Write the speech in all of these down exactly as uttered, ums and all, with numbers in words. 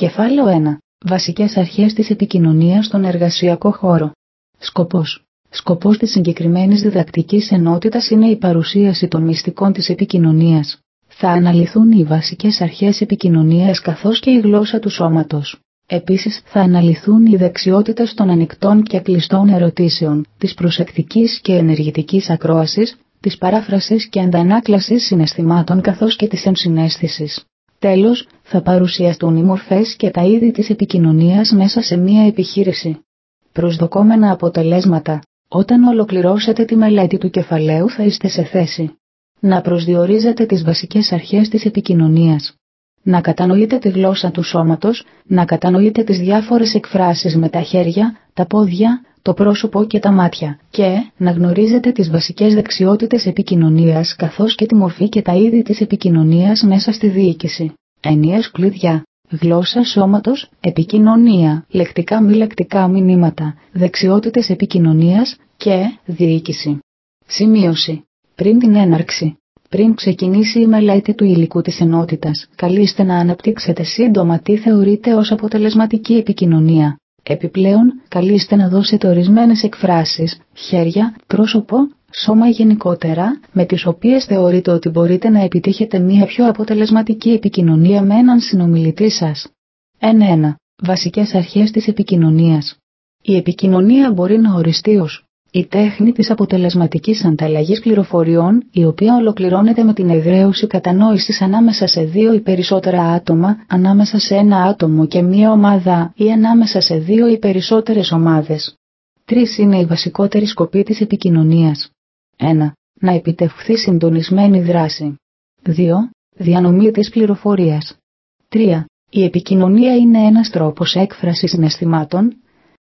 Κεφάλαιο ένα. Βασικές αρχές της επικοινωνίας στον εργασιακό χώρο. Σκοπός. Σκοπός της συγκεκριμένης διδακτικής ενότητας είναι η παρουσίαση των μυστικών της επικοινωνίας. Θα αναλυθούν οι βασικές αρχές επικοινωνίας καθώς και η γλώσσα του σώματος. Επίσης θα αναλυθούν οι δεξιότητες των ανοιχτών και κλειστών ερωτήσεων, της προσεκτικής και ενεργητικής ακρόασης, της παράφρασης και αντανάκλασης συναισθημάτων καθώς και της ενσυναίσθησης. Τέλος, θα παρουσιαστούν οι μορφές και τα είδη της επικοινωνίας μέσα σε μία επιχείρηση. Προσδοκόμενα αποτελέσματα. Όταν ολοκληρώσετε τη μελέτη του κεφαλαίου θα είστε σε θέση να προσδιορίζετε τις βασικές αρχές της επικοινωνίας, να κατανοείτε τη γλώσσα του σώματος, να κατανοείτε τις διάφορες εκφράσεις με τα χέρια, τα πόδια, το πρόσωπο και τα μάτια και να γνωρίζετε τις βασικές δεξιότητες επικοινωνίας καθώς και τη μορφή και τα είδη της επικοινωνίας μέσα στη διοίκηση. Έννοιες κλειδιά. Γλώσσα σώματος, επικοινωνία, λεκτικά μη λεκτικά μηνύματα, δεξιότητες επικοινωνίας και διοίκηση. Σημείωση. Πριν την έναρξη. Πριν ξεκινήσει η μελέτη του υλικού της ενότητας, καλείστε να αναπτύξετε σύντομα τι θεωρείτε ως αποτελεσματική επικοινωνία. Επιπλέον, καλείστε να δώσετε ορισμένες εκφράσεις, χέρια, πρόσωπο, σώμα γενικότερα, με τις οποίες θεωρείτε ότι μπορείτε να επιτύχετε μια πιο αποτελεσματική επικοινωνία με έναν συνομιλητή σας. ένα ένα. Βασικές αρχές της επικοινωνίας. Η επικοινωνία μπορεί να οριστεί ως η τέχνη της αποτελεσματικής ανταλλαγής πληροφοριών, η οποία ολοκληρώνεται με την εδραίωση κατανόησης ανάμεσα σε δύο ή περισσότερα άτομα, ανάμεσα σε ένα άτομο και μία ομάδα ή ανάμεσα σε δύο ή περισσότερες ομάδες. Τρεις είναι οι βασικότεροι σκοποί της επικοινωνίας. ένα. Να επιτευχθεί συντονισμένη δράση. δύο. Διανομή της πληροφορίας. τρία. Η επικοινωνία είναι ένας τρόπος έκφρασης συναισθημάτων.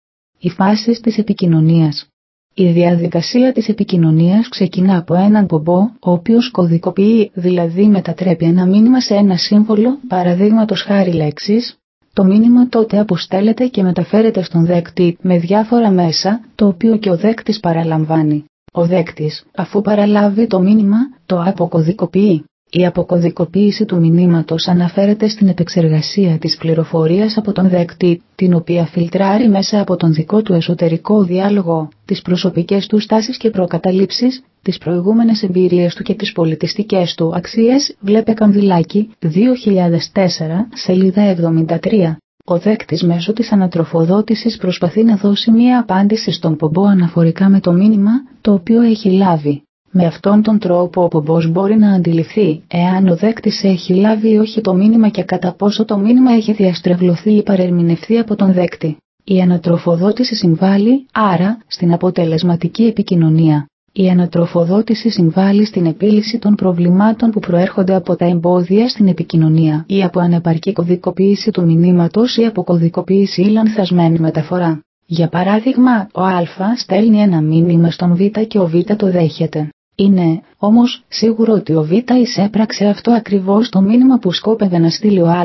Οι φάσεις της επικοινωνίας. Η διαδικασία της επικοινωνίας ξεκινά από έναν πομπό, ο οποίος κωδικοποιεί, δηλαδή μετατρέπει ένα μήνυμα σε ένα σύμβολο, παραδείγματος χάρη λέξεις. Το μήνυμα τότε αποστέλλεται και μεταφέρεται στον δέκτη με διάφορα μέσα, το οποίο και ο δέκτης παραλαμβάνει. Ο δέκτης, αφού παραλάβει το μήνυμα, το αποκωδικοποιεί. Η αποκωδικοποίηση του μηνύματος αναφέρεται στην επεξεργασία της πληροφορίας από τον δέκτη, την οποία φιλτράρει μέσα από τον δικό του εσωτερικό διάλογο, τις προσωπικές του στάσεις και προκαταλήψεις, τις προηγούμενες εμπειρίες του και τις πολιτιστικές του αξίες. Βλέπε Καμβιλάκη, δύο χιλιάδες τέσσερα, σελίδα εβδομήντα τρία. Ο δέκτης μέσω της ανατροφοδότησης προσπαθεί να δώσει μία απάντηση στον πομπό αναφορικά με το μήνυμα, το οποίο έχει λάβει. Με αυτόν τον τρόπο ο πομπός μπορεί να αντιληφθεί εάν ο δέκτης έχει λάβει ή όχι το μήνυμα και κατά πόσο το μήνυμα έχει διαστρεβλωθεί ή παρερμηνευθεί από τον δέκτη. Η ανατροφοδότηση συμβάλλει, άρα, στην αποτελεσματική επικοινωνία. Η ανατροφοδότηση συμβάλλει στην επίλυση των προβλημάτων που προέρχονται από τα εμπόδια στην επικοινωνία ή από ανεπαρκή κωδικοποίηση του μηνύματος ή από κωδικοποίηση ή λανθασμένη μεταφορά. Για παράδειγμα, ο Α στέλνει ένα μήνυμα στον Β και ο Β το δέχεται. Είναι, όμως, σίγουρο ότι ο Β εισέπραξε αυτό ακριβώς το μήνυμα που σκόπευε να στείλει ο Α.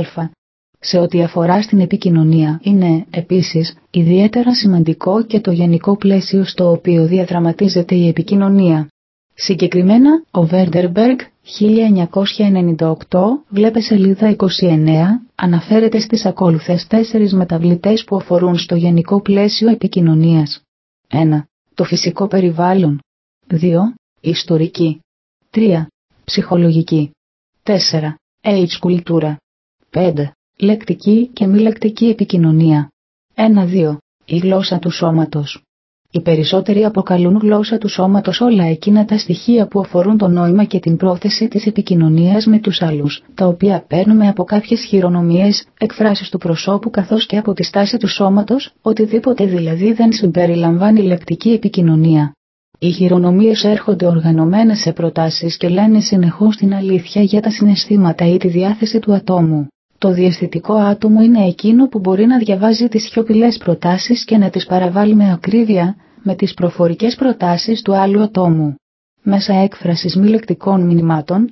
Σε ό,τι αφορά στην επικοινωνία, είναι, επίσης, ιδιαίτερα σημαντικό και το γενικό πλαίσιο στο οποίο διαδραματίζεται η επικοινωνία. Συγκεκριμένα, ο Βέρντερμπεργκ, χίλια εννιακόσια ενενήντα οκτώ, βλέπε σελίδα είκοσι εννέα, αναφέρεται στις ακόλουθες τέσσερις μεταβλητές που αφορούν στο γενικό πλαίσιο επικοινωνίας. ένα. Το φυσικό περιβάλλον. δύο. Ιστορική. τρία. Ψυχολογική. τέσσερα. Age κουλτούρα. πέντε. Λεκτική και μη λεκτική επικοινωνία. ένα δύο. Η γλώσσα του σώματος. Οι περισσότεροι αποκαλούν γλώσσα του σώματος όλα εκείνα τα στοιχεία που αφορούν το νόημα και την πρόθεση της επικοινωνίας με τους άλλους, τα οποία παίρνουμε από κάποιες χειρονομίες, εκφράσεις του προσώπου καθώς και από τη στάση του σώματος, οτιδήποτε δηλαδή δεν συμπεριλαμβάνει λεκτική επικοινωνία. Οι χειρονομίες έρχονται οργανωμένες σε προτάσεις και λένε συνεχώς την αλήθεια για τα συναισθήματα ή τη διάθεση του ατόμου. Το διαισθητικό άτομο είναι εκείνο που μπορεί να διαβάζει τις σιωπηλές προτάσεις και να τις παραβάλει με ακρίβεια με τις προφορικές προτάσεις του άλλου ατόμου. Μέσα έκφρασης μη λεκτικών μηνυμάτων.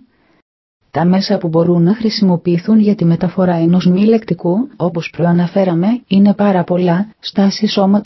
Τα μέσα που μπορούν να χρησιμοποιηθούν για τη μεταφορά ενός μη λεκτικού, όπως προαναφέραμε, είναι πάρα πολλά: στάση σώματος,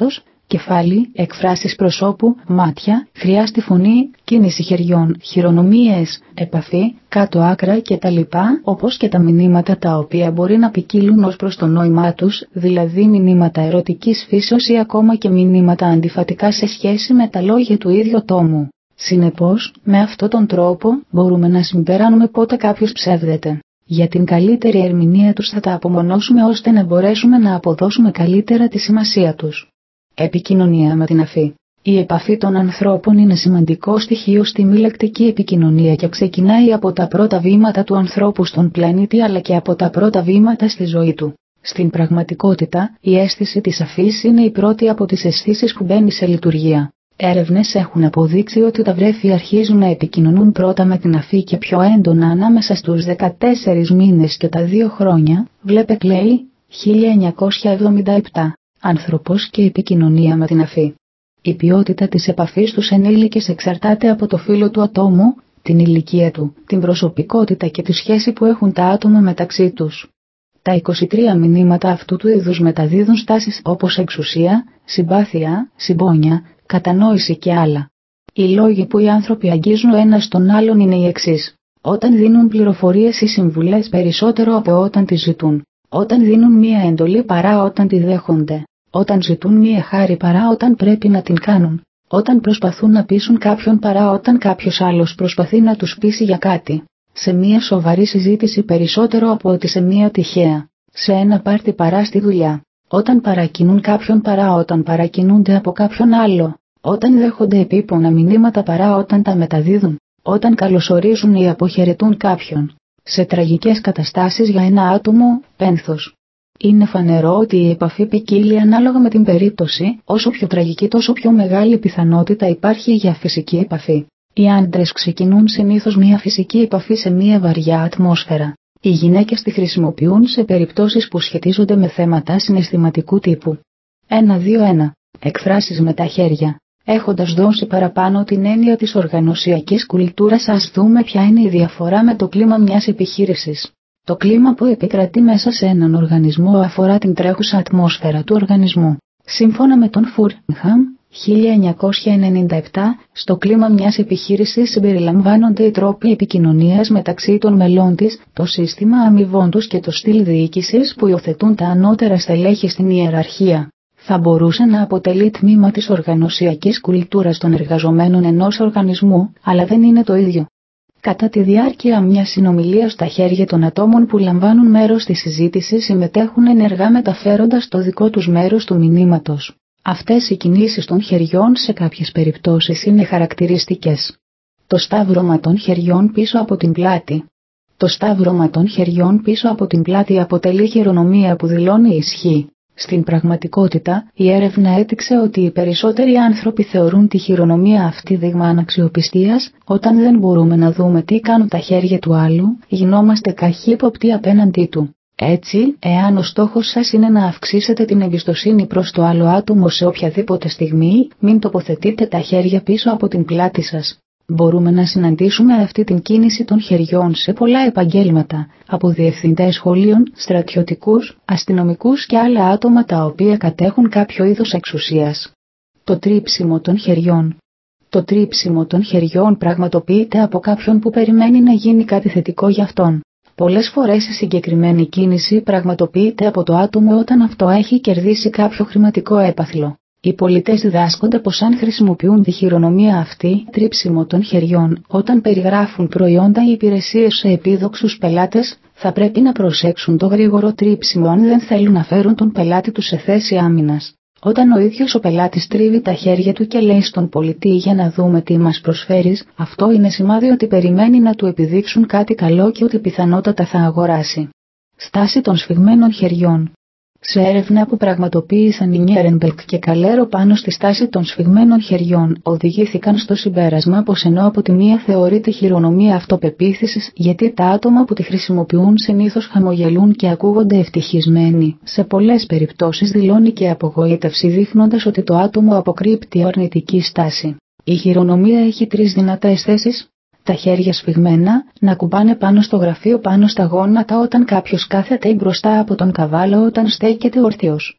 κεφάλι, εκφράσεις προσώπου, μάτια, χρειά στη φωνή, κίνηση χεριών, χειρονομίες, επαφή, κάτω άκρα κτλ. Όπως και τα μηνύματα τα οποία μπορεί να ποικίλουν ως προς το νόημά τους, δηλαδή μηνύματα ερωτικής φύσεως ή ακόμα και μηνύματα αντιφατικά σε σχέση με τα λόγια του ίδιου τόμου. Συνεπώς, με αυτόν τον τρόπο μπορούμε να συμπεράνουμε πότε κάποιος ψεύδεται. Για την καλύτερη ερμηνεία τους θα τα απομονώσουμε ώστε να μπορέσουμε να αποδώσουμε καλύτερα τη σημασία τους. Επικοινωνία με την αφή. Η επαφή των ανθρώπων είναι σημαντικό στοιχείο στη μη λεκτική επικοινωνία και ξεκινάει από τα πρώτα βήματα του ανθρώπου στον πλανήτη αλλά και από τα πρώτα βήματα στη ζωή του. Στην πραγματικότητα, η αίσθηση της αφής είναι η πρώτη από τις αισθήσεις που μπαίνει σε λειτουργία. Έρευνες έχουν αποδείξει ότι τα βρέφη αρχίζουν να επικοινωνούν πρώτα με την αφή και πιο έντονα ανάμεσα στους δεκατέσσερις μήνες και τα δύο χρόνια, βλέπε Κλέη, χίλια εννιακόσια εβδομήντα επτά, άνθρωπος και επικοινωνία με την αφή. Η ποιότητα της επαφής στους ενήλικες εξαρτάται από το φύλο του ατόμου, την ηλικία του, την προσωπικότητα και τη σχέση που έχουν τα άτομα μεταξύ τους. Τα είκοσι τρία μηνύματα αυτού του είδους μεταδίδουν στάσεις όπως εξουσία, συμπάθεια, συμπόνια, κατανόηση και άλλα. Οι λόγοι που οι άνθρωποι αγγίζουν ο ένας τον άλλον είναι οι εξής. Όταν δίνουν πληροφορίες ή συμβουλές περισσότερο από όταν τις ζητούν. Όταν δίνουν μία εντολή παρά όταν τη δέχονται. Όταν ζητούν μία χάρη παρά όταν πρέπει να την κάνουν. Όταν προσπαθούν να πείσουν κάποιον παρά όταν κάποιος άλλος προσπαθεί να τους πείσει για κάτι. Σε μία σοβαρή συζήτηση περισσότερο από ότι σε μία τυχαία. Σε ένα πάρτι παρά στη δουλειά. Όταν παρακινούν κάποιον παρά όταν παρακινούνται από κάποιον άλλο. Όταν δέχονται επίπονα μηνύματα παρά όταν τα μεταδίδουν. Όταν καλωσορίζουν ή αποχαιρετούν κάποιον. Σε τραγικές καταστάσεις για ένα άτομο, πένθος. Είναι φανερό ότι η επαφή ποικίλει ανάλογα με την περίπτωση, όσο πιο τραγική τόσο πιο μεγάλη πιθανότητα υπάρχει για φυσική επαφή. Οι άντρες ξεκινούν συνήθως μια φυσική επαφή σε μια βαριά ατμόσφαιρα. Οι γυναίκες τη χρησιμοποιούν σε περιπτώσεις που σχετίζονται με θέματα συναισθηματικού τύπου. ένα δύο ένα. Εκφράσεις με τα χέρια. Έχοντας δώσει παραπάνω την έννοια της οργανωσιακής κουλτούρας, ας δούμε ποια είναι η διαφορά με το κλίμα μιας επιχείρησης. Το κλίμα που επικρατεί μέσα σε έναν οργανισμό αφορά την τρέχουσα ατμόσφαιρα του οργανισμού. Σύμφωνα με τον Φούρνχαμ, χίλια εννιακόσια ενενήντα επτά, στο κλίμα μιας επιχείρησης συμπεριλαμβάνονται οι τρόποι επικοινωνίας μεταξύ των μελών της, το σύστημα αμοιβών τους και το στυλ διοίκησης που υιοθετούν τα ανώτερα στελέχη στην ιεραρχία. Θα μπορούσε να αποτελεί τμήμα της οργανωσιακής κουλτούρας των εργαζομένων ενός οργανισμού, αλλά δεν είναι το ίδιο. Κατά τη διάρκεια μιας συνομιλίας στα χέρια των ατόμων που λαμβάνουν μέρος στη συζήτηση συμμετέχουν ενεργά μεταφέροντας το δικό τους μέρος του μηνύματος. Αυτές οι κινήσεις των χεριών σε κάποιες περιπτώσεις είναι χαρακτηριστικές. Το σταύρωμα των χεριών πίσω από την πλάτη. Το σταύρωμα των χεριών πίσω από την πλάτη αποτελεί χειρονομία που δηλώνει ισχύ. Στην πραγματικότητα, η έρευνα έδειξε ότι οι περισσότεροι άνθρωποι θεωρούν τη χειρονομία αυτή δείγμα αναξιοπιστίας. Όταν δεν μπορούμε να δούμε τι κάνουν τα χέρια του άλλου, γινόμαστε καχύποπτοι απέναντί του. Έτσι, εάν ο στόχος σας είναι να αυξήσετε την εμπιστοσύνη προς το άλλο άτομο σε οποιαδήποτε στιγμή, μην τοποθετείτε τα χέρια πίσω από την πλάτη σας. Μπορούμε να συναντήσουμε αυτή την κίνηση των χεριών σε πολλά επαγγέλματα, από διευθυντές σχολείων, στρατιωτικούς, αστυνομικούς και άλλα άτομα τα οποία κατέχουν κάποιο είδος εξουσίας. Το τρίψιμο των χεριών. Το τρίψιμο των χεριών πραγματοποιείται από κάποιον που περιμένει να γίνει κάτι θετικό για αυτόν. Πολλές φορές η συγκεκριμένη κίνηση πραγματοποιείται από το άτομο όταν αυτό έχει κερδίσει κάποιο χρηματικό έπαθλο. Οι πολιτές διδάσκονται πως αν χρησιμοποιούν τη χειρονομία αυτή, τρίψιμο των χεριών, όταν περιγράφουν προϊόντα ή υπηρεσίες σε επίδοξους πελάτες, θα πρέπει να προσέξουν το γρήγορο τρίψιμο αν δεν θέλουν να φέρουν τον πελάτη τους σε θέση άμυνας. Όταν ο ίδιος ο πελάτης τρίβει τα χέρια του και λέει στον πολιτή για να δούμε τι μας προσφέρεις, αυτό είναι σημάδι ότι περιμένει να του επιδείξουν κάτι καλό και ότι πιθανότατα θα αγοράσει. Στάση των σφιγμένων χεριών. Σε έρευνα που πραγματοποίησαν οι Νιέρενμπεργκ και Καλέρο πάνω στη στάση των σφιγμένων χεριών, οδηγήθηκαν στο συμπέρασμα πως ενώ από τη μία θεωρείται χειρονομία αυτοπεποίθησης γιατί τα άτομα που τη χρησιμοποιούν συνήθως χαμογελούν και ακούγονται ευτυχισμένοι, σε πολλές περιπτώσεις δηλώνει και απογοήτευση δείχνοντας ότι το άτομο αποκρύπτει αρνητική στάση. Η χειρονομία έχει τρεις δυνατές θέσεις. Τα χέρια σφιγμένα, να κουμπάνε πάνω στο γραφείο πάνω στα γόνατα όταν κάποιος κάθεται ή μπροστά από τον καβάλο όταν στέκεται ορθίος.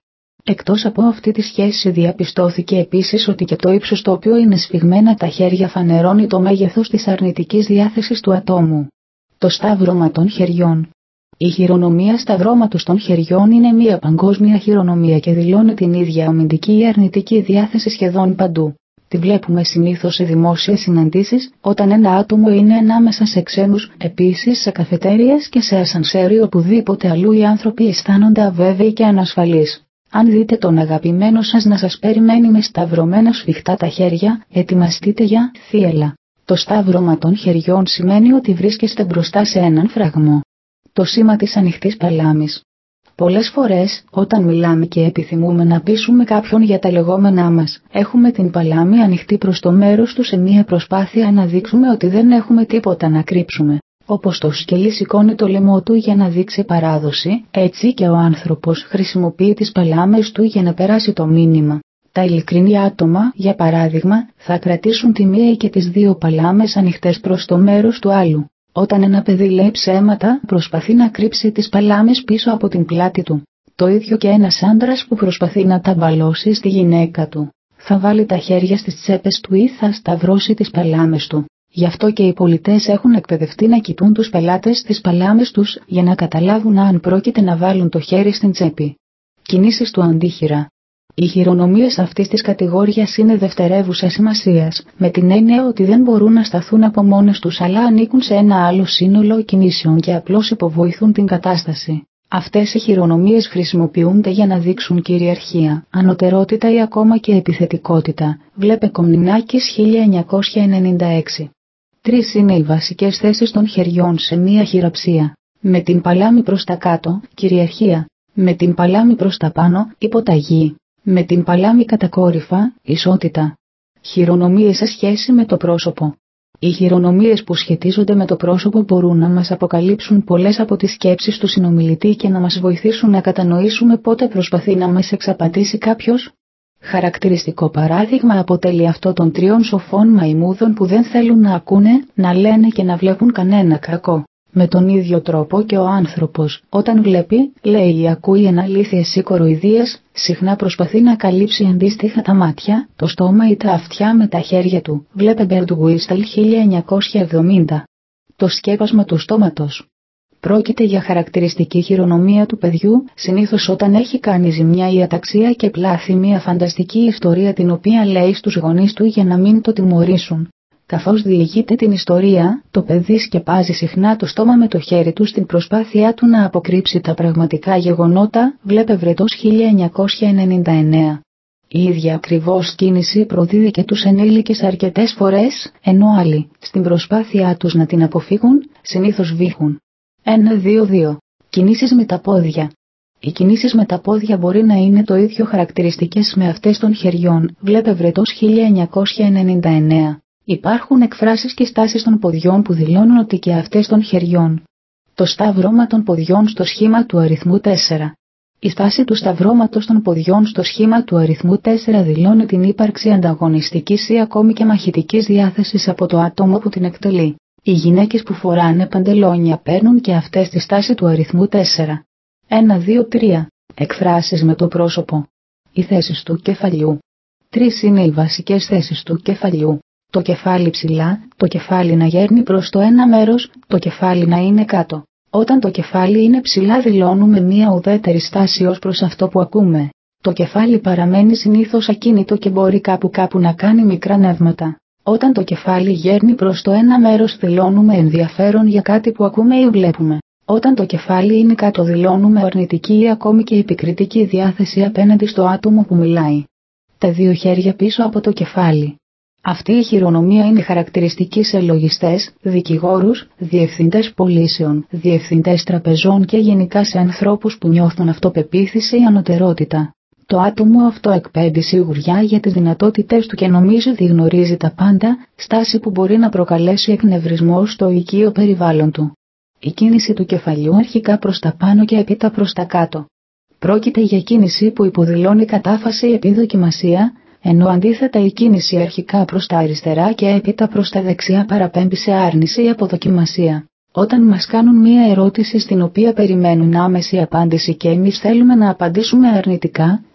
Εκτός από αυτή τη σχέση διαπιστώθηκε επίσης ότι και το ύψος το οποίο είναι σφιγμένα τα χέρια φανερώνει το μέγεθος της αρνητικής διάθεσης του ατόμου. Το σταύρωμα των χεριών. Η χειρονομία σταυρώματος των χεριών είναι μια παγκόσμια χειρονομία και δηλώνει την ίδια αμυντική ή αρνητική διάθεση σχεδόν παντού. Τη βλέπουμε συνήθως σε δημόσιες συναντήσεις, όταν ένα άτομο είναι ανάμεσα σε ξένους, επίσης σε καφετέριες και σε ασανσέρ ή οπουδήποτε αλλού οι άνθρωποι αισθάνονται αβέβαιοι και ανασφαλείς. Αν δείτε τον αγαπημένο σας να σας περιμένει με σταυρωμένα σφιχτά τα χέρια, ετοιμαστείτε για θύελλα. Το σταύρωμα των χεριών σημαίνει ότι βρίσκεστε μπροστά σε έναν φραγμό. Το σήμα της ανοιχτής παλάμης. Πολλές φορές, όταν μιλάμε και επιθυμούμε να πείσουμε κάποιον για τα λεγόμενά μας, έχουμε την παλάμη ανοιχτή προς το μέρος του σε μια προσπάθεια να δείξουμε ότι δεν έχουμε τίποτα να κρύψουμε. Όπως το σκυλί σηκώνει το λαιμό του για να δείξει παράδοση, έτσι και ο άνθρωπος χρησιμοποιεί τις παλάμες του για να περάσει το μήνυμα. Τα ειλικρινή άτομα, για παράδειγμα, θα κρατήσουν τη μία ή και τις δύο παλάμες ανοιχτές προς το μέρος του άλλου. Όταν ένα παιδί λέει ψέματα, προσπαθεί να κρύψει τις παλάμες πίσω από την πλάτη του. Το ίδιο και ένας άντρας που προσπαθεί να ταμπαλώσει στη γυναίκα του. Θα βάλει τα χέρια στις τσέπες του ή θα σταυρώσει τις παλάμες του. Γι' αυτό και οι πολιτές έχουν εκπαιδευτεί να κοιτούν τους πελάτες στις παλάμες τους για να καταλάβουν αν πρόκειται να βάλουν το χέρι στην τσέπη. Κινήσεις του αντίχειρα. Οι χειρονομίες αυτής της κατηγόριας είναι δευτερεύουσας σημασίας, με την έννοια ότι δεν μπορούν να σταθούν από μόνες τους αλλά ανήκουν σε ένα άλλο σύνολο κινήσεων και απλώς υποβοηθούν την κατάσταση. Αυτές οι χειρονομίες χρησιμοποιούνται για να δείξουν κυριαρχία, ανωτερότητα ή ακόμα και επιθετικότητα. Βλέπε Κομνηνάκης χίλια εννιακόσια ενενήντα έξι. Τρεις είναι οι βασικές θέσεις των χεριών σε μία χειραψία. Με την παλάμη προς τα κάτω, κυριαρχία. Με την παλάμη προς τα πάνω, υποταγή. Με την παλάμη κατακόρυφα, ισότητα. Χειρονομίες σε σχέση με το πρόσωπο. Οι χειρονομίες που σχετίζονται με το πρόσωπο μπορούν να μας αποκαλύψουν πολλές από τις σκέψεις του συνομιλητή και να μας βοηθήσουν να κατανοήσουμε πότε προσπαθεί να μας εξαπατήσει κάποιος. Χαρακτηριστικό παράδειγμα αποτελεί αυτό των τριών σοφών μαϊμούδων που δεν θέλουν να ακούνε, να λένε και να βλέπουν κανένα κακό. Με τον ίδιο τρόπο και ο άνθρωπος, όταν βλέπει, λέει ή ακούει αναλήθειες ή κοροϊδίες, συχνά προσπαθεί να καλύψει αντίστοιχα τα μάτια, το στόμα ή τα αυτιά με τα χέρια του. Βλέπε Μπερντουγκουίσταλ χίλια εννιακόσια εβδομήντα. Το σκέπασμα του στόματος. Πρόκειται για χαρακτηριστική χειρονομία του παιδιού, συνήθως όταν έχει κάνει ζημιά ή αταξία και πλάθει μια φανταστική ιστορία την οποία λέει στους γονείς του για να μην το τιμωρήσουν. Καθώς διηγείται την ιστορία, το παιδί σκεπάζει συχνά το στόμα με το χέρι του στην προσπάθειά του να αποκρύψει τα πραγματικά γεγονότα, βλέπε Βρετός χίλια εννιακόσια ενενήντα εννέα. Η ίδια ακριβώς κίνηση προδίδει και τους ενήλικες αρκετές φορές, ενώ άλλοι, στην προσπάθειά τους να την αποφύγουν, συνήθως βήχουν. ένα δύο δύο. Κινήσεις με τα πόδια. Οι κινήσεις με τα πόδια μπορεί να είναι το ίδιο χαρακτηριστικές με αυτές των χεριών, βλέπε Βρετός χίλια εννιακόσια ενενήντα εννέα. Υπάρχουν εκφράσεις και στάσεις των ποδιών που δηλώνουν ότι και αυτές των χεριών. Το σταύρωμα των ποδιών στο σχήμα του αριθμού τέσσερα. Η στάση του σταυρώματος των ποδιών στο σχήμα του αριθμού τέσσερα δηλώνει την ύπαρξη ανταγωνιστικής ή ακόμη και μαχητικής διάθεσης από το άτομο που την εκτελεί. Οι γυναίκες που φοράνε παντελόνια παίρνουν και αυτές τη στάση του αριθμού τέσσερα. ένα δύο τρία. Εκφράσεις με το πρόσωπο. Οι θέσεις του κεφαλιού. Τρεις είναι οι βασικές θέσεις του κεφαλιού. Το κεφάλι ψηλά, το κεφάλι να γέρνει προς το ένα μέρος, το κεφάλι να είναι κάτω. Όταν το κεφάλι είναι ψηλά δηλώνουμε μία ουδέτερη στάση ως προς αυτό που ακούμε. Το κεφάλι παραμένει συνήθως ακίνητο και μπορεί κάπου κάπου να κάνει μικρά νεύματα. Όταν το κεφάλι γέρνει προς το ένα μέρος δηλώνουμε ενδιαφέρον για κάτι που ακούμε ή βλέπουμε. Όταν το κεφάλι είναι κάτω δηλώνουμε αρνητική ή ακόμη και επικριτική διάθεση απέναντι στο άτομο που μιλάει. Τα δύο χέρια πίσω από το κεφάλι. Αυτή η χειρονομία είναι χαρακτηριστική σε λογιστές, δικηγόρους, διευθυντές πωλήσεων, διευθυντές τραπεζών και γενικά σε ανθρώπους που νιώθουν αυτοπεποίθηση ή ανωτερότητα. Το άτομο αυτό εκπέμπει σιγουριά για τις δυνατότητες του και νομίζει ότι γνωρίζει τα πάντα, στάση που μπορεί να προκαλέσει εκνευρισμό στο οικείο περιβάλλον του. Η κίνηση του κεφαλιού αρχικά προς τα πάνω και έπειτα προς τα κάτω. Πρόκειται για κίνηση που υποδηλώνει κατάφαση επί δοκιμασία, ενώ αντίθετα η κίνηση αρχικά προς τα αριστερά και έπειτα προς τα δεξιά παραπέμπει σε άρνηση ή αποδοκιμασία. Όταν μας κάνουν μία ερώτηση στην οποία περιμένουν άμεση απάντηση και εμείς θέλουμε να απαντήσουμε αρνητικά,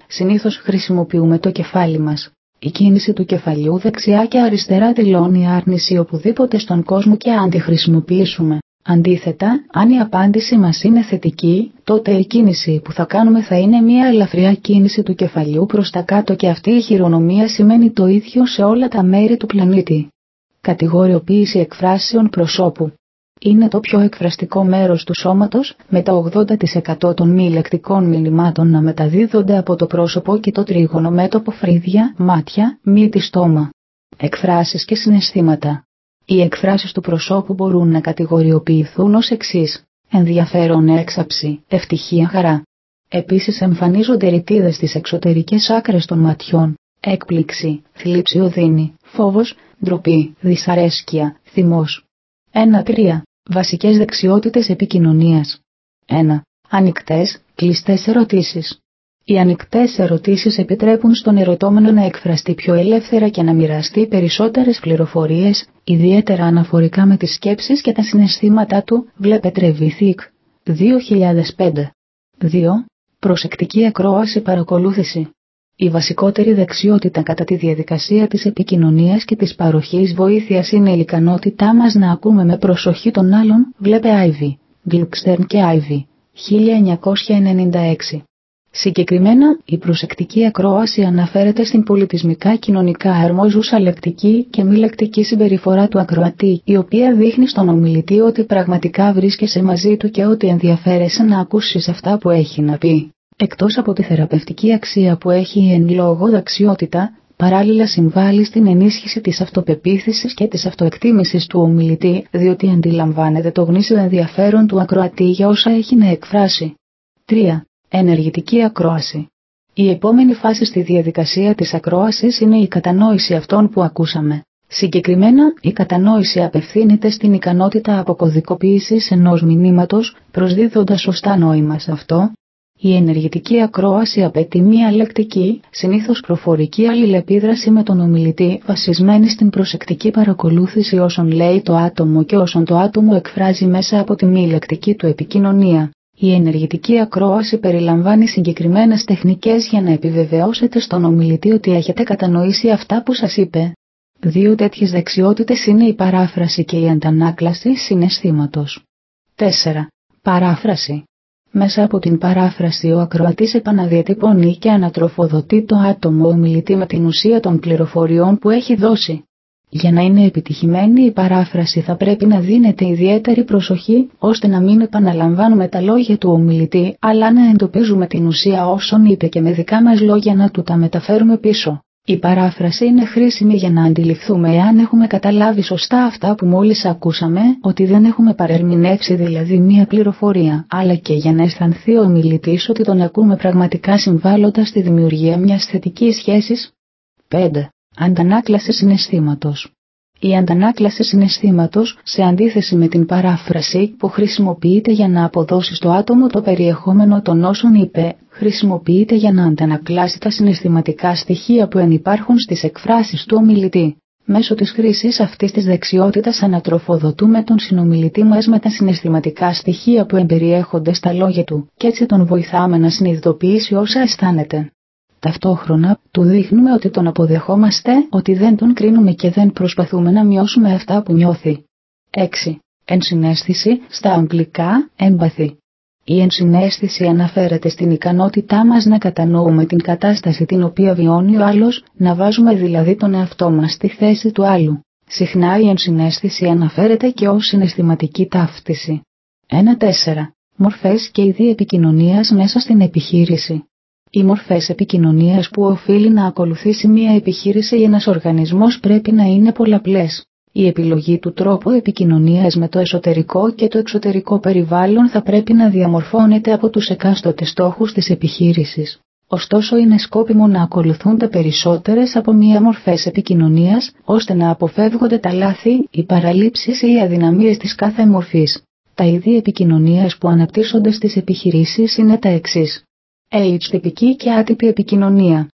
συνήθως χρησιμοποιούμε το κεφάλι μας. Η κίνηση του κεφαλιού δεξιά και αριστερά δηλώνει άρνηση οπουδήποτε στον κόσμο και αν τη χρησιμοποιήσουμε. Αντίθετα, αν η απάντηση μας είναι θετική, τότε η κίνηση που θα κάνουμε θα είναι μια ελαφριά κίνηση του κεφαλιού προς τα κάτω και αυτή η χειρονομία σημαίνει το ίδιο σε όλα τα μέρη του πλανήτη. Κατηγοριοποίηση εκφράσεων προσώπου. Είναι το πιο εκφραστικό μέρος του σώματος, με τα ογδόντα τοις εκατό των μη λεκτικών μηνυμάτων να μεταδίδονται από το πρόσωπο και το τρίγωνο μέτωπο, φρύδια, μάτια, μύτη, στόμα. Εκφράσεις και συναισθήματα. Οι εκφράσεις του προσώπου μπορούν να κατηγοριοποιηθούν ως εξής: ενδιαφέρον, έξαψη, ευτυχία, χαρά. Επίσης εμφανίζονται ρητίδες στις εξωτερικές άκρες των ματιών, έκπληξη, θλίψη, οδύνη, φόβος, ντροπή, δυσαρέσκεια, θυμός. ένα τρία. Βασικές δεξιότητες επικοινωνίας. ένα. Ανοιχτές, κλειστές ερωτήσεις. Οι ανοιχτές ερωτήσεις επιτρέπουν στον ερωτώμενο να εκφραστεί πιο ελεύθερα και να μοιραστεί περισσότερες πληροφορίες, ιδιαίτερα αναφορικά με τις σκέψεις και τα συναισθήματά του. Βλέπε Τρεβίθικ, δύο χιλιάδες πέντε. δύο. Προσεκτική ακρόαση, παρακολούθηση. Η βασικότερη δεξιότητα κατά τη διαδικασία της επικοινωνίας και της παροχής βοήθειας είναι η ικανότητά μας να ακούμε με προσοχή τον άλλον. Βλέπε Άιβι, Γκλουκστέρν και Άιβι, χίλια εννιακόσια ενενήντα έξι. Συγκεκριμένα, η προσεκτική ακρόαση αναφέρεται στην πολιτισμικά κοινωνικά αρμόζουσα λεκτική και μη λεκτική συμπεριφορά του ακροατή, η οποία δείχνει στον ομιλητή ότι πραγματικά βρίσκεσαι μαζί του και ότι ενδιαφέρεσαι να ακούσεις αυτά που έχει να πει. Εκτός από τη θεραπευτική αξία που έχει η εν λόγω δεξιότητα, παράλληλα συμβάλλει στην ενίσχυση της αυτοπεποίθησης και της αυτοεκτίμησης του ομιλητή, διότι αντιλαμβάνεται το γνήσιο ενδιαφέρον του ακροατή για όσα έχει να εκφράσει. τρία. Ενεργητική ακρόαση. Η επόμενη φάση στη διαδικασία της ακρόασης είναι η κατανόηση αυτών που ακούσαμε. Συγκεκριμένα, η κατανόηση απευθύνεται στην ικανότητα αποκωδικοποίησης ενός μηνύματος, προσδίδοντας σωστά νόημα σε αυτό. Η ενεργητική ακρόαση απαιτεί μία λεκτική, συνήθως προφορική αλληλεπίδραση με τον ομιλητή, βασισμένη στην προσεκτική παρακολούθηση όσων λέει το άτομο και όσων το άτομο εκφράζει μέσα από τη μη λεκτική του επικοινωνία. Η ενεργητική ακρόαση περιλαμβάνει συγκεκριμένες τεχνικές για να επιβεβαιώσετε στον ομιλητή ότι έχετε κατανοήσει αυτά που σας είπε. Δύο τέτοιες δεξιότητες είναι η παράφραση και η αντανάκλαση συναισθήματος. τέσσερα. Παράφραση. Μέσα από την παράφραση ο ακροατής επαναδιατυπώνει και ανατροφοδοτεί το άτομο ομιλητή με την ουσία των πληροφοριών που έχει δώσει. Για να είναι επιτυχημένη η παράφραση θα πρέπει να δίνεται ιδιαίτερη προσοχή, ώστε να μην επαναλαμβάνουμε τα λόγια του ομιλητή, αλλά να εντοπίζουμε την ουσία όσων είπε και με δικά μας λόγια να του τα μεταφέρουμε πίσω. Η παράφραση είναι χρήσιμη για να αντιληφθούμε εάν έχουμε καταλάβει σωστά αυτά που μόλις ακούσαμε, ότι δεν έχουμε παρερμηνεύσει δηλαδή μία πληροφορία, αλλά και για να αισθανθεί ο ομιλητής ότι τον ακούμε πραγματικά συμβάλλοντας στη δημιουργία μιας θετικής σχέσης. πέντε. Αντανάκλαση συναισθήματος. Η αντανάκλαση συναισθήματος, σε αντίθεση με την παράφραση που χρησιμοποιείται για να αποδώσει στο άτομο το περιεχόμενο των όσων είπε, χρησιμοποιείται για να αντανακλάσει τα συναισθηματικά στοιχεία που ενυπάρχουν στις εκφράσεις του ομιλητή. Μέσω της χρήσης αυτής της δεξιότητας ανατροφοδοτούμε τον συνομιλητή μας με τα συναισθηματικά στοιχεία που εμπεριέχονται στα λόγια του και έτσι τον βοηθάμε να συνειδητοποιήσει όσα αισθάνεται. Ταυτόχρονα, του δείχνουμε ότι τον αποδεχόμαστε, ότι δεν τον κρίνουμε και δεν προσπαθούμε να μειώσουμε αυτά που νιώθει. έξι. Ενσυναίσθηση, στα αγγλικά, empathy. Η ενσυναίσθηση αναφέρεται στην ικανότητά μας να κατανοούμε την κατάσταση την οποία βιώνει ο άλλος, να βάζουμε δηλαδή τον εαυτό μας στη θέση του άλλου. Συχνά η ενσυναίσθηση αναφέρεται και ως συναισθηματική ταύτιση. ένα τέσσερα. Μορφές και είδη επικοινωνίας μέσα στην επιχείρηση. Οι μορφές επικοινωνίας που οφείλει να ακολουθήσει μία επιχείρηση ή ένας οργανισμός πρέπει να είναι πολλαπλές. Η επιλογή του τρόπου επικοινωνίας με το εσωτερικό και το εξωτερικό περιβάλλον θα πρέπει να διαμορφώνεται από τους εκάστοτε στόχους της επιχείρησης. Ωστόσο είναι σκόπιμο να ακολουθούνται περισσότερες από μία μορφές επικοινωνίας, ώστε να αποφεύγονται τα λάθη, οι παραλήψεις ή οι αδυναμίες της κάθε μορφής. Τα είδη επικοινωνίας που αναπτύσσονται στις επιχειρήσεις είναι τα εξής. H τυπική και άτυπη επικοινωνία.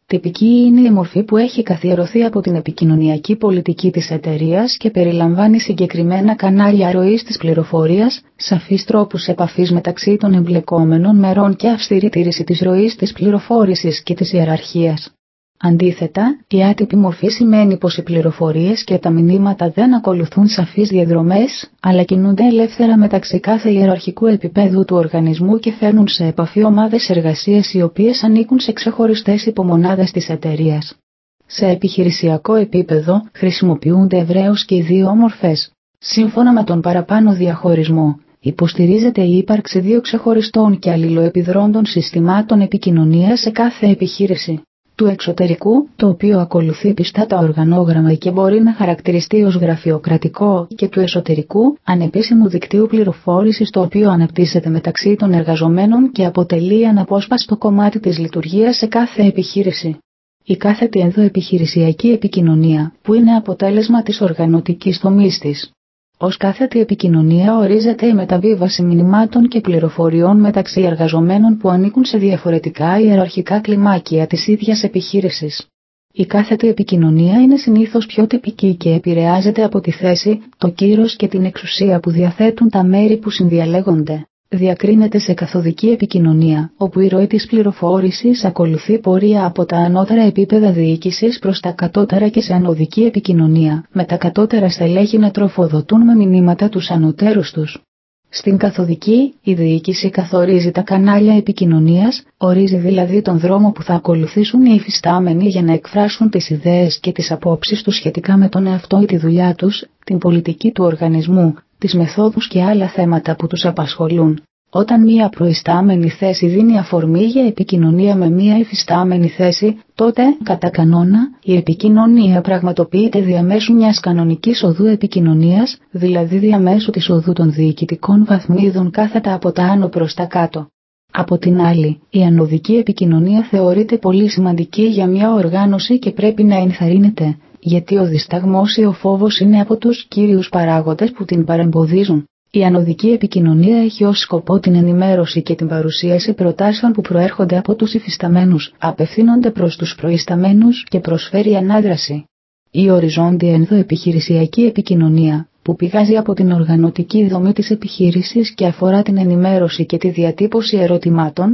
Τυπική είναι η μορφή που έχει καθιερωθεί από την επικοινωνιακή πολιτική της εταιρείας και περιλαμβάνει συγκεκριμένα κανάλια ροής της πληροφορίας, σαφείς τρόπους επαφής μεταξύ των εμπλεκόμενων μερών και αυστηρή τήρηση της ροής της πληροφόρησης και της ιεραρχίας. Αντίθετα, η άτυπη μορφή σημαίνει πως οι πληροφορίες και τα μηνύματα δεν ακολουθούν σαφείς διαδρομές, αλλά κινούνται ελεύθερα μεταξύ κάθε ιεραρχικού επίπεδου του οργανισμού και φέρνουν σε επαφή ομάδες εργασίας οι οποίες ανήκουν σε ξεχωριστές υπομονάδες της εταιρείας. Σε επιχειρησιακό επίπεδο, χρησιμοποιούνται ευρέως και οι δύο μορφές. Σύμφωνα με τον παραπάνω διαχωρισμό, υποστηρίζεται η ύπαρξη δύο ξεχωριστών και αλληλοεπιδρόντων συστημάτων επικοινωνίας σε κάθε επιχείρηση. Του εξωτερικού, το οποίο ακολουθεί πιστά τα οργανόγραμμα και μπορεί να χαρακτηριστεί ως γραφειοκρατικό, και του εσωτερικού, ανεπίσημου δικτύου πληροφόρησης, το οποίο αναπτύσσεται μεταξύ των εργαζομένων και αποτελεί αναπόσπαστο κομμάτι της λειτουργίας σε κάθε επιχείρηση. Η κάθετη ενδοεπιχειρησιακή επικοινωνία, που είναι αποτέλεσμα της οργανωτικής δομής της. Ως κάθετη επικοινωνία ορίζεται η μεταβίβαση μηνυμάτων και πληροφοριών μεταξύ εργαζομένων που ανήκουν σε διαφορετικά ιεραρχικά κλιμάκια της ίδιας επιχείρησης. Η κάθετη επικοινωνία είναι συνήθως πιο τυπική και επηρεάζεται από τη θέση, το κύρος και την εξουσία που διαθέτουν τα μέρη που συνδιαλέγονται. Διακρίνεται σε καθοδική επικοινωνία, όπου η ροή της πληροφόρησης ακολουθεί πορεία από τα ανώτερα επίπεδα διοίκησης προς τα κατώτερα, και σε ανωδική επικοινωνία, με τα κατώτερα στελέχη να τροφοδοτούν με μηνύματα τους ανωτέρους τους. Στην καθοδική, η διοίκηση καθορίζει τα κανάλια επικοινωνίας, ορίζει δηλαδή τον δρόμο που θα ακολουθήσουν οι υφιστάμενοι για να εκφράσουν τις ιδέες και τις απόψεις τους σχετικά με τον εαυτό ή τη δουλειά τους, την πολιτική του οργανισμού, τις μεθόδους και άλλα θέματα που τους απασχολούν. Όταν μία προϊστάμενη θέση δίνει αφορμή για επικοινωνία με μία υφιστάμενη θέση, τότε, κατά κανόνα, η επικοινωνία πραγματοποιείται διαμέσου μιας κανονικής οδού επικοινωνίας, δηλαδή διαμέσου της οδού των διοικητικών βαθμίδων κάθετα από τα άνω προς τα κάτω. Από την άλλη, η ανωδική επικοινωνία θεωρείται πολύ σημαντική για μια οργάνωση και πρέπει να ενθαρρύνεται, γιατί ο δισταγμός ή ο φόβος είναι από τους κύριους παράγοντες που την παρεμποδίζουν. Η ανωδική επικοινωνία έχει ως σκοπό την ενημέρωση και την παρουσίαση προτάσεων που προέρχονται από τους υφισταμένους, απευθύνονται προς τους προϊσταμένους και προσφέρει ανάδραση. Η οριζόντια ενδοεπιχειρησιακή επικοινωνία, που πηγάζει από την οργανωτική δομή της επιχείρησης και αφορά την ενημέρωση και τη διατύπωση ερωτημάτων.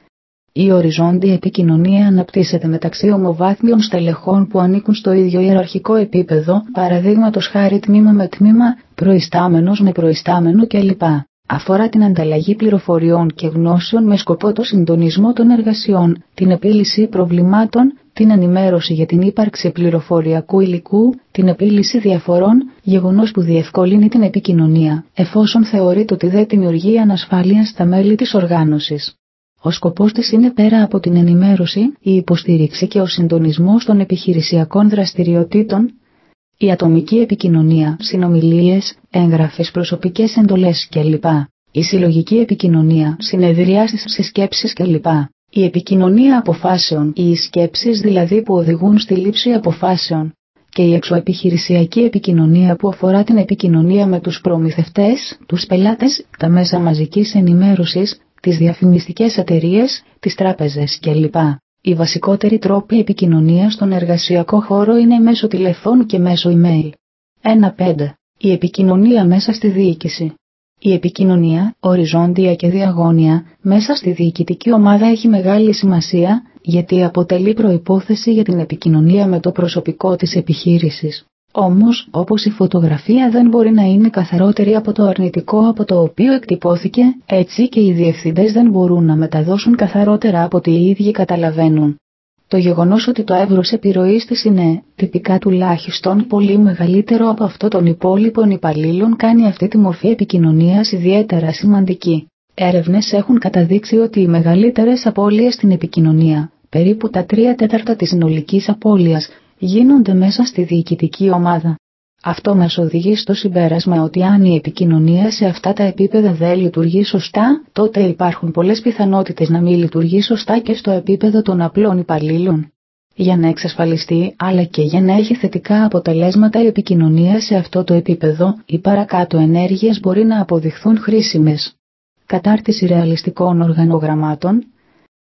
Η οριζόντια επικοινωνία αναπτύσσεται μεταξύ ομοβάθμιων στελεχών που ανήκουν στο ίδιο ιεραρχικό επίπεδο, παραδείγματος χάρη τμήμα με τμήμα, προϊστάμενος με προϊστάμενο κλπ. Αφορά την ανταλλαγή πληροφοριών και γνώσεων με σκοπό το συντονισμό των εργασιών, την επίλυση προβλημάτων, την ενημέρωση για την ύπαρξη πληροφοριακού υλικού, την επίλυση διαφορών, γεγονός που διευκολύνει την επικοινωνία, εφόσον θεωρείται ότι δεν δημιουργεί ανασφάλεια στα μέλη της οργάνωσης. Ο σκοπός της είναι, πέρα από την ενημέρωση, η υποστήριξη και ο συντονισμός των επιχειρησιακών δραστηριοτήτων, η ατομική επικοινωνία, συνομιλίες, έγγραφες, προσωπικές εντολές κλπ. Η συλλογική επικοινωνία, συνεδριάσεις, συσκέψεις κλπ. Η επικοινωνία αποφάσεων, οι σκέψεις δηλαδή που οδηγούν στη λήψη αποφάσεων. Και η εξωεπιχειρησιακή επικοινωνία που αφορά την επικοινωνία με τους προμηθευτές, τους πελάτες, τα μέσα μαζικής ενημέρωσης, τις διαφημιστικές εταιρείες, τις τράπεζες κλπ. Οι βασικότεροι τρόποι επικοινωνίας στον εργασιακό χώρο είναι μέσω τηλεφώνου και μέσω email. ένα πέντε. Η επικοινωνία μέσα στη διοίκηση. Η επικοινωνία, οριζόντια και διαγώνια, μέσα στη διοικητική ομάδα έχει μεγάλη σημασία, γιατί αποτελεί προϋπόθεση για την επικοινωνία με το προσωπικό της επιχείρησης. Όμως, όπως η φωτογραφία δεν μπορεί να είναι καθαρότερη από το αρνητικό από το οποίο εκτυπώθηκε, έτσι και οι διευθυντές δεν μπορούν να μεταδώσουν καθαρότερα από ό,τι οι ίδιοι καταλαβαίνουν. Το γεγονός ότι το εύρος επιρροής της είναι, τυπικά τουλάχιστον, πολύ μεγαλύτερο από αυτό των υπόλοιπων υπαλλήλων κάνει αυτή τη μορφή επικοινωνίας ιδιαίτερα σημαντική. Έρευνες έχουν καταδείξει ότι οι μεγαλύτερες απώλειες στην επικοινωνία, περίπου τα τρία τέταρτα της συνολικής απώλειας, γίνονται μέσα στη διοικητική ομάδα. Αυτό μας οδηγεί στο συμπέρασμα ότι αν η επικοινωνία σε αυτά τα επίπεδα δεν λειτουργεί σωστά, τότε υπάρχουν πολλές πιθανότητες να μην λειτουργεί σωστά και στο επίπεδο των απλών υπαλλήλων. Για να εξασφαλιστεί, αλλά και για να έχει θετικά αποτελέσματα η επικοινωνία σε αυτό το επίπεδο, οι παρακάτω ενέργειες μπορεί να αποδειχθούν χρήσιμες. Κατάρτιση ρεαλιστικών οργανογραμμάτων.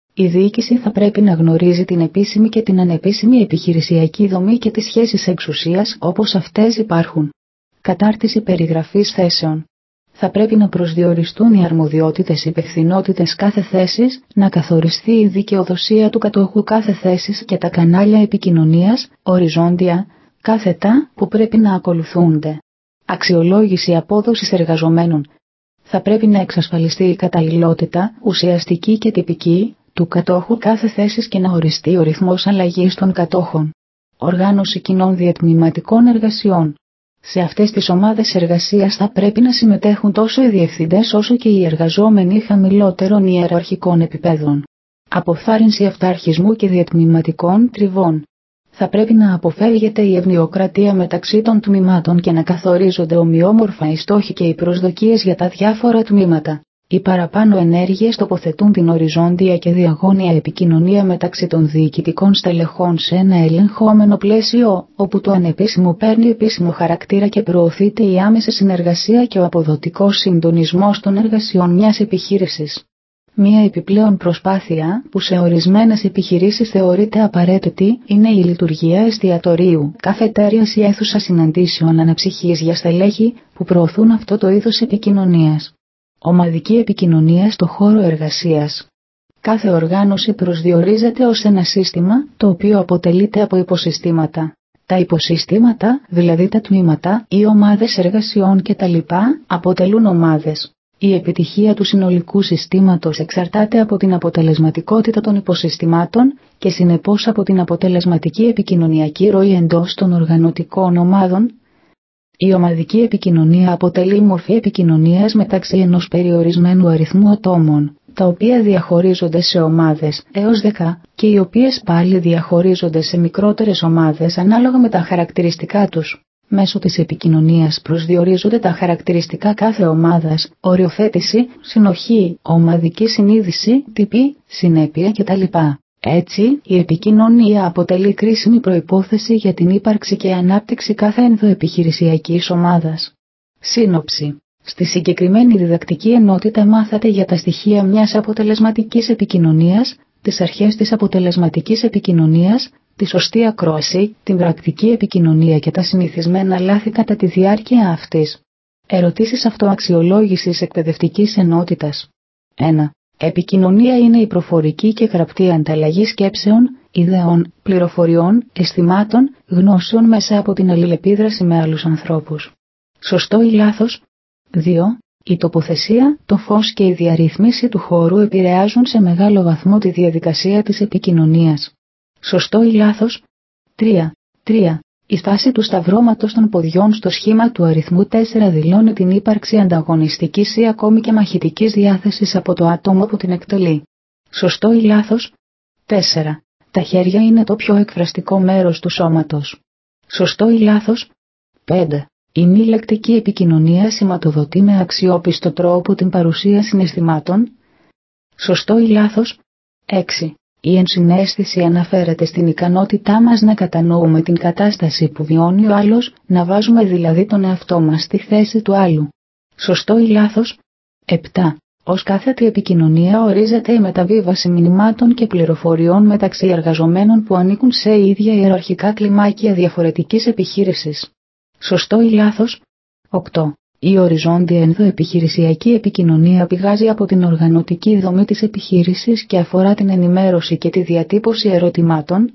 Η διοίκηση θα πρέπει να γνωρίζει την επίσημη και την ανεπίσημη επιχειρησιακή δομή και τις σχέσεις εξουσίας όπως αυτές υπάρχουν. Κατάρτιση περιγραφής θέσεων. Θα πρέπει να προσδιοριστούν οι αρμοδιότητες, υπευθυνότητες κάθε θέσης, να καθοριστεί η δικαιοδοσία του κατόχου κάθε θέσης και τα κανάλια επικοινωνίας, οριζόντια, κάθετα, που πρέπει να ακολουθούνται. Αξιολόγηση απόδοσης εργαζομένων. Θα πρέπει να εξασφαλιστεί η καταλληλότητα, ουσιαστική και τυπική, του κατόχου κάθε θέσης και να οριστεί ο ρυθμός αλλαγής των κατόχων. Οργάνωση κοινών διατμηματικών εργασιών. Σε αυτές τις ομάδες εργασίας θα πρέπει να συμμετέχουν τόσο οι διευθυντές όσο και οι εργαζόμενοι χαμηλότερων ιεραρχικών επιπέδων. Αποθάρρυνση αυταρχισμού και διατμηματικών τριβών. Θα πρέπει να αποφεύγεται η ευνοιοκρατία μεταξύ των τμήματων και να καθορίζονται ομοιόμορφα οι στόχοι και οι προσδοκίες για τα διάφορα τμήματα. Οι παραπάνω ενέργειες τοποθετούν την οριζόντια και διαγώνια επικοινωνία μεταξύ των διοικητικών στελεχών σε ένα ελεγχόμενο πλαίσιο, όπου το ανεπίσημο παίρνει επίσημο χαρακτήρα και προωθείται η άμεση συνεργασία και ο αποδοτικός συντονισμός των εργασιών μιας επιχείρησης. Μία επιπλέον προσπάθεια, που σε ορισμένες επιχειρήσεις θεωρείται απαραίτητη, είναι η λειτουργία εστιατορίου, καφετέριας ή αίθουσα συναντήσεων αναψυχής για στελέχη, που προωθούν αυτό το είδος επικοινωνίας. Ομαδική επικοινωνία στο χώρο εργασίας. Κάθε οργάνωση προσδιορίζεται ως ένα σύστημα, το οποίο αποτελείται από υποσυστήματα. Τα υποσυστήματα, δηλαδή τα τμήματα ή ομάδες εργασιών κτλ., αποτελούν ομάδες. Η επιτυχία του συνολικού συστήματος εξαρτάται από την αποτελεσματικότητα των υποσυστημάτων και συνεπώς από την αποτελεσματική επικοινωνιακή ροή εντός των οργανωτικών ομάδων. Η ομαδική επικοινωνία αποτελεί μορφή επικοινωνίας μεταξύ ενός περιορισμένου αριθμού ατόμων, τα οποία διαχωρίζονται σε ομάδες έως δέκα και οι οποίες πάλι διαχωρίζονται σε μικρότερες ομάδες ανάλογα με τα χαρακτηριστικά τους. Μέσω της επικοινωνίας προσδιορίζονται τα χαρακτηριστικά κάθε ομάδας, οριοθέτηση, συνοχή, ομαδική συνείδηση, τυπή, συνέπεια κτλ. Έτσι, η επικοινωνία αποτελεί κρίσιμη προϋπόθεση για την ύπαρξη και ανάπτυξη κάθε ενδοεπιχειρησιακής ομάδας. Σύνοψη. Στη συγκεκριμένη διδακτική ενότητα μάθατε για τα στοιχεία μιας αποτελεσματικής επικοινωνίας, τις αρχές της αποτελεσματικής επικοινωνίας, τη σωστή ακρόαση, την πρακτική επικοινωνία και τα συνηθισμένα λάθη κατά τη διάρκεια αυτής. Ερωτήσεις αυτοαξιολόγησης εκπαιδευτικής ενότητας. ένα. Επικοινωνία είναι η προφορική και γραπτή ανταλλαγή σκέψεων, ιδεών, πληροφοριών, αισθημάτων, γνώσεων μέσα από την αλληλεπίδραση με άλλους ανθρώπους. Σωστό ή λάθος? δύο. Η τοποθεσία, το φως και η διαρρύθμιση του χώρου επηρεάζουν σε μεγάλο βαθμό τη διαδικασία της επικοινωνίας. Σωστό ή λάθος? τρία. τρία. Η στάση του σταυρώματος των ποδιών στο σχήμα του αριθμού τέσσερα δηλώνει την ύπαρξη ανταγωνιστικής ή ακόμη και μαχητικής διάθεσης από το άτομο που την εκτελεί. Σωστό ή λάθος? τέσσερα. Τα χέρια είναι το πιο εκφραστικό μέρος του σώματος. Σωστό ή λάθος? πέντε. Η μη λεκτική επικοινωνία σηματοδοτεί με αξιόπιστο τρόπο την παρουσία συναισθημάτων. Σωστό ή λάθος? έξι. Η ενσυναίσθηση αναφέρεται στην ικανότητά μας να κατανοούμε την κατάσταση που βιώνει ο άλλος, να βάζουμε δηλαδή τον εαυτό μας στη θέση του άλλου. Σωστό ή λάθος? επτά. Ως κάθετη επικοινωνία ορίζεται η μεταβίβαση μηνυμάτων και πληροφοριών μεταξύ εργαζομένων που ανήκουν σε ίδια ιεραρχικά κλιμάκια διαφορετικής επιχείρησης. Σωστό ή λάθος? οκτώ. Η οριζόντια ενδοεπιχειρησιακή επικοινωνία πηγάζει από την οργανωτική δομή της επιχείρησης και αφορά την ενημέρωση και τη διατύπωση ερωτημάτων.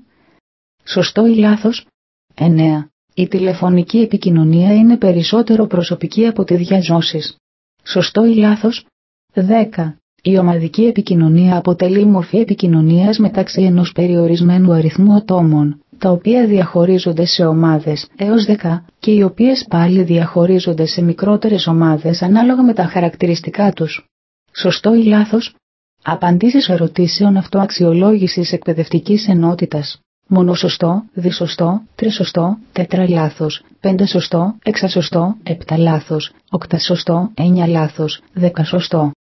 Σωστό ή λάθος? εννέα. Η τηλεφωνική επικοινωνία είναι περισσότερο προσωπική από τη διαζώσης. Σωστό ή λάθος? δέκα. Η ομαδική επικοινωνία αποτελεί μορφή επικοινωνίας μεταξύ ενός περιορισμένου αριθμού ατόμων, τα οποία διαχωρίζονται σε ομάδες έως δέκα και οι οποίες πάλι διαχωρίζονται σε μικρότερες ομάδες ανάλογα με τα χαρακτηριστικά τους. Σωστό ή λάθος? Απαντήσεις ερωτήσεων αυτοαξιολόγησης εκπαιδευτικής ενότητας. Μονοσωστό, δισωστό, τρισωστό, τετρά λάθος, πέντε σωστό, έξα σωστό, επτά λάθος, οκτώ σωστό, εννιά λάθος, δέκα σωστό.